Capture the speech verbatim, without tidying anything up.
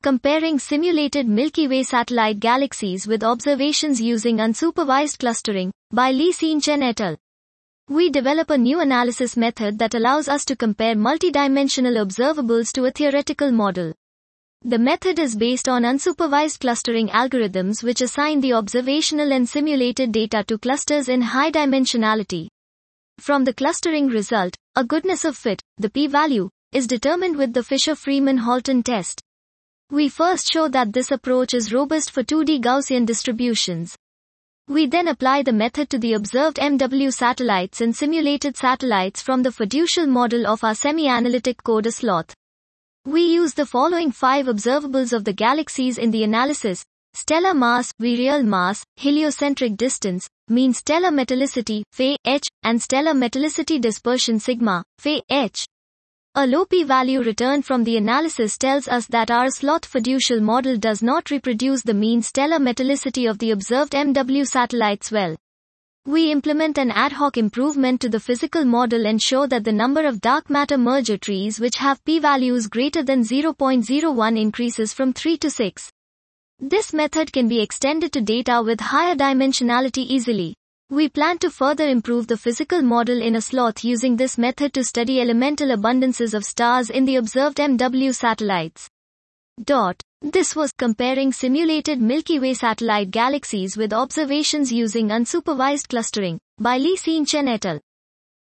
Comparing simulated Milky Way satellite galaxies with observations using unsupervised clustering, by Li Xin-Chen et al. We develop a new analysis method that allows us to compare multidimensional observables to a theoretical model. The method is based on unsupervised clustering algorithms which assign the observational and simulated data to clusters in high dimensionality. From the clustering result, a goodness of fit, the p-value, is determined with the Fisher-Freeman-Halton test. We first show that this approach is robust for two D Gaussian distributions. We then apply the method to the observed M W satellites and simulated satellites from the fiducial model of our semi-analytic Coda sloth. We use the following five observables of the galaxies in the analysis: stellar mass, virial mass, heliocentric distance, mean stellar metallicity, Phi h, and stellar metallicity dispersion sigma, Phi h. A low p-value returned from the analysis tells us that our sloth fiducial model does not reproduce the mean stellar metallicity of the observed M W satellites well. We implement an ad hoc improvement to the physical model and show that the number of dark matter merger trees which have p-values greater than zero point zero one increases from three to six. This method can be extended to data with higher dimensionality easily. We plan to further improve the physical model in a sloth using this method to study elemental abundances of stars in the observed M W satellites. Dot. This was comparing simulated Milky Way satellite galaxies with observations using unsupervised clustering, by Li Xin-Chen et al.